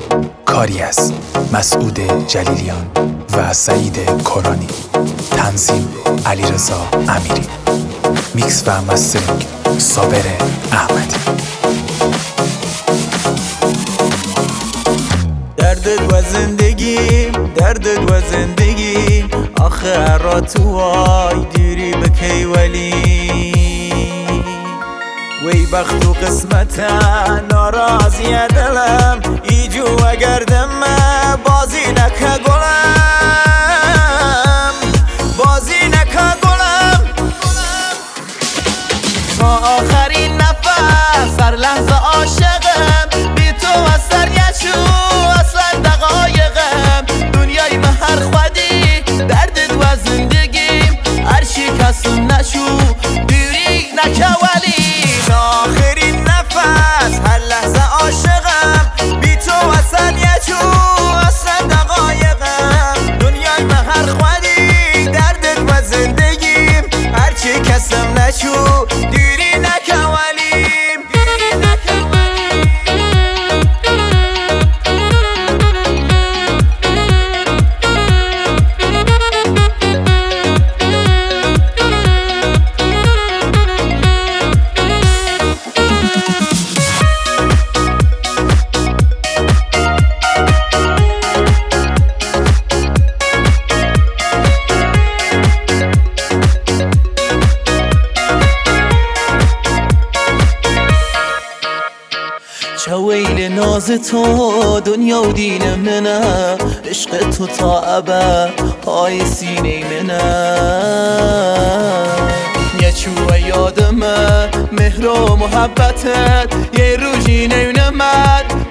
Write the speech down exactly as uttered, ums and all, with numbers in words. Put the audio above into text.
کاری از مسعود جلیلیان و سعید کرانی. تنظیم علیرضا امیری. میکس و مسترینگ صابر احمدی. دردت و زندگی، دردت و زندگی، آخه را تو آی دیری بکی ولی وی بخت و قسمتا ناراضی دلم ایجو اگردم بازی نکه گلم، بازی نکه گلم. تا آخرین نفس هر لحظه عاشقم، بی تو اثر یچو اصلا دقایقم. دنیای من هر خودی دردت و زندگیم، هر چی کسم نشو دیری نکه ولی آخرین نفس هر لحظه عاشقم، بی تو اصلا یچو اصلا دقایقم. دنیای من هر خودی دردت و زندگیم، هر چی کسم نشو دیری نکه ولی دیری نکه ولی. چه ویل ناز تو دنیا و دین منه، عشق تو تا ابد پای سینه منه. یه چوه یادمه مهر و محبتت، یه روزی نمد